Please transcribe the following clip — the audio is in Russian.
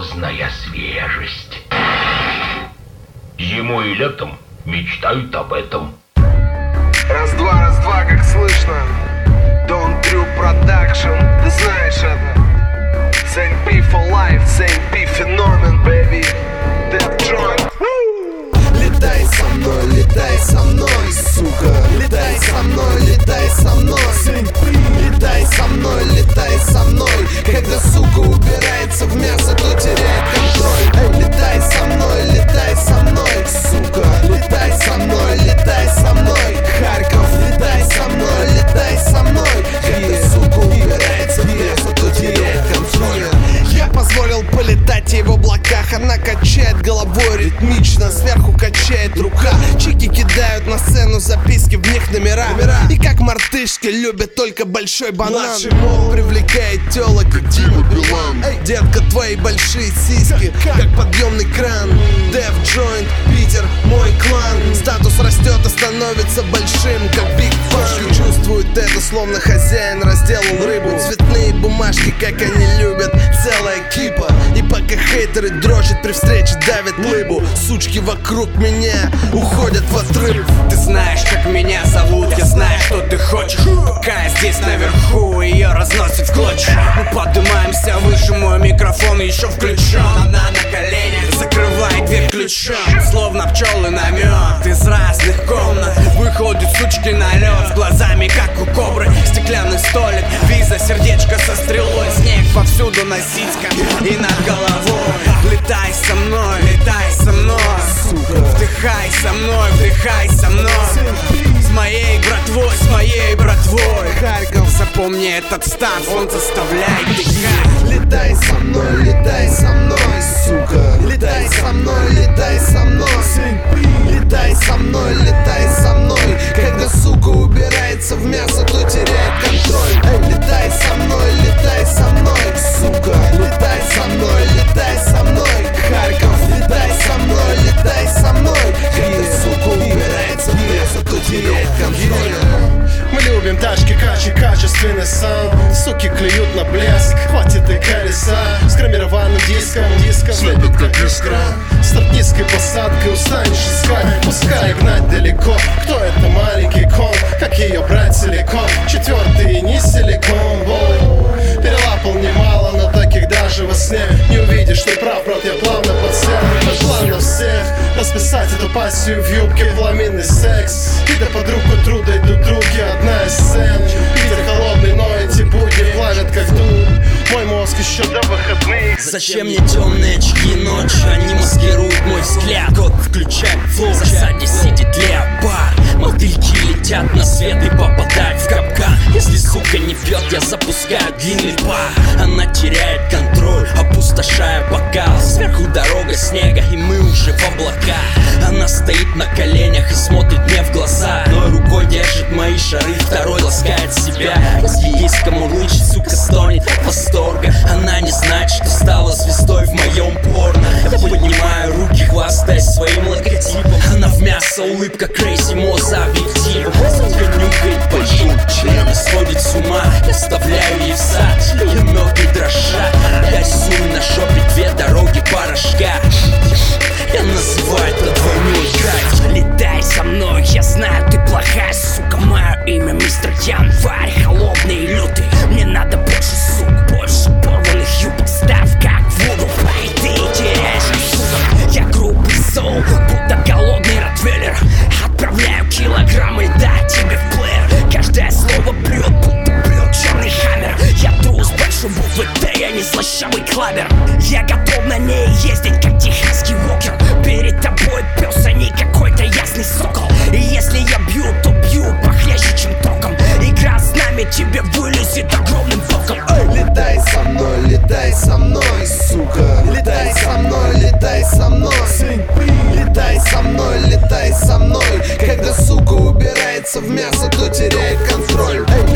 морозная свежесть. Зимой и летом мечтают об этом. Раз-два, как слышно. Don't True Production, ты знаешь это. Saint P for life, Saint P феномен, baby. Dev Joint. Летай со мной, сука. Летай со мной, летай со мной. Летай со мной. Когда сука упирается в мясо, то теряет контроль. Летай со мной, сука. Летай со мной. Харьков, летай со мной. Когда сука упирается в мясо, то теряет контроль. Я позволил полетать ей в облаках. Она качает головой ритмично, сверху качает рука. Чики кидают на сцену записки, в них номера. И как мартышки любят только большой банан. Привлекает тёлок, как Дима Билан. Детка, твои большие сиськи, как подъемный кран. Dev Joint, Питер, мой клан. Статус растет и становится большим, как Big Fun. Чувствует это, словно хозяин разделал рыбу. Цветные бумажки, как они любят, целая кипа. И пока хейтеры дрочат, при встрече давят лыбу. Сучки вокруг меня уходят в отрыв. Ты знаешь, как меня зовут, я знаю, что ты хочешь. Пока я здесь наверху, ее разносит в клочья. Мы поднимаемся выше, мой микрофон еще включен. Она на коленях закрывает дверь ключом. Словно пчелы на мед из разных комнат. Выходят сучки на лед, с глазами как у кобры. Стеклянный столик, виза, сердечко со стрелой. Снег повсюду на сиськах и над головой. Летай со мной, сука. Вдыхай со мной, вдыхай со мной. С моей братвой, Харьков, запомни этот станс, он заставляет дыхать. Летай со мной, сука. Летай со мной. Летай со мной. Когда сука убирается в мясо, то теряет контроль. Летай со мной, сука. Летай со мной. Харьков, летай со мной. Когда сука убирается в мясо, то теряет контроль. Мы любим тачки, качественный саунд. Суки клюют на блеск, хватит и колеса. С гравированным диском слепит как искра. Старт низкой посадкой, устанешь искать. Пускай гнать далеко. Кто это маленький кон? Как ее брать целиком? Четвертый не силикон. Перелапал немало, но таких даже во сне не увидишь. Ты прав, брат, я плавно подсел. План на всех расписать эту пассию в юбке. Пламенный секс, и да под руку труда идут други. Одна из сцен, Питер холодный, но эти будни плавят как тут. Мой мозг еще до выходных. Зачем мне темные очки ночью? Они маскируют мой взгляд. Кот включает флоу, в засаде сидит леопард. Мотыльки летят на свет и попадают в капкан. Если сука не пьет, я запускаю длинный пар. Она теряет контроль, опустошая бокал. Сверху дорога снега, и мы уже в облаках. Она стоит на коленях и смотрит мне в глаза. Одной рукой держит мои шары, второй ласкает себя. Если есть кому лучше, сука стонет от восторга. Она не знает, что стала звездой в моем порно. Я поднимаю руки, хвастаясь своим логотипом. Она в мясо, улыбка Крейзи Мо за объективом. Сука нюхает большой член и сводит с ума. Я вставляю ей в зад, ее ноги дрожат. Я рисую на шопе две дороги порошка. Я называю это двойной кайф. Летай со мной, я знаю, ты плохая, сука. Мое имя мистер Январь, холодный и лютый. Мне надо больше, сука, больше порванных юбок. Ставь как воду, и ты теряешь рассудок. Я грубый соул, будто голодный ротвейлер. Отправляю килограммы льда тебе в плеер. Каждое слово бьет, будто бьет черный хаммер. Я тру с большой буквы Т, я не слащавый клабер. Я готов на ней ездить, как техасский вокер. Перед тобой пес, а не какой-то ясный сокол. И если я бью, то бью похлеще, чем током. Игра с нами тебе вылезет огромным боком. Летай со мной, сука. Летай со мной. Летай со мной. Когда сука убирается в мясо, то теряет контроль.